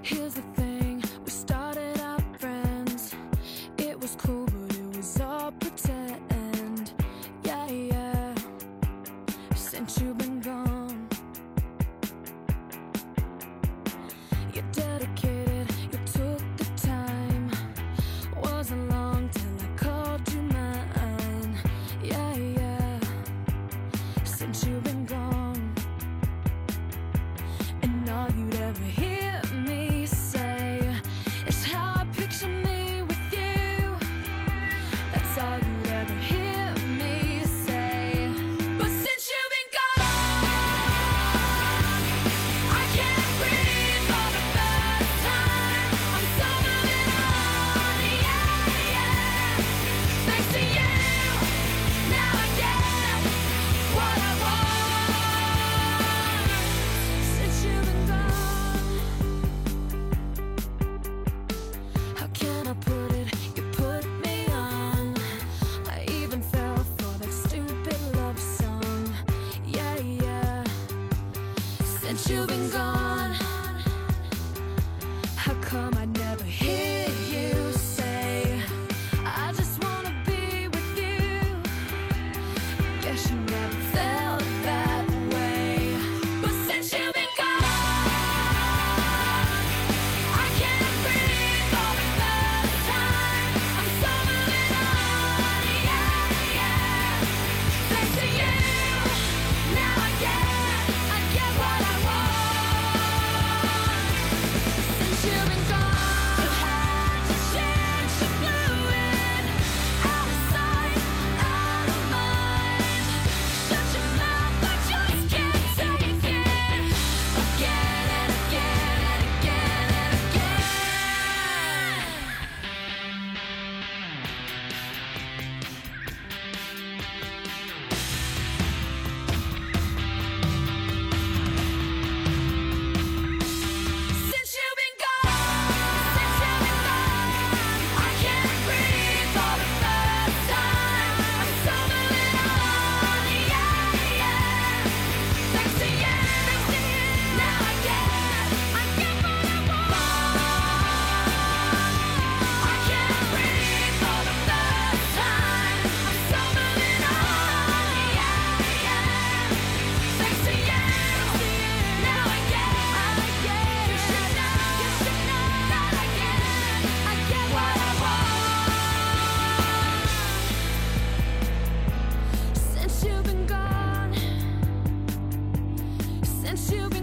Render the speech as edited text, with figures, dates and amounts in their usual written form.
Here's the thing, we started out friends. It was cool, but it was all pretend. Yeah, yeah. Since you've been gone, you're dedicated, you took the time. Wasn't long till I called you mine. Yeah, yeah. Since you've been gone, and all you'd ever hear me say is how I picture me with you. That's all you'd ever hear me say. But since you've been gone, I can't breathe for the first time. I'm so moving on, yeah, yeah. Thanks to you, now I get what I want. Since you've been gone, how can I put it? You put me on. I even fell for that stupid love song. Yeah, yeah. Since you've been gone, how come I never hear you say I just wanna be with you? Guess you never felt that way. But since you've been gone, I can't breathe for the first time. I'm so moving on, yeah, yeah. Thanks to you, now I get what I want. Since you've been gone, you had to change the fluid. Out of sight, out of mind. Shut your mouth, I just can't take it. Again and again and again and again. Since you've been gone, I can't breathe for the first time. I'm so moving on, yeah, yeah. Thanks to you, now I get what I want. I can't breathe for the first time. I'm so moving on, yeah, yeah. Thanks to you, now I get. You should know that I get what I want. Since you've been gone, since you've been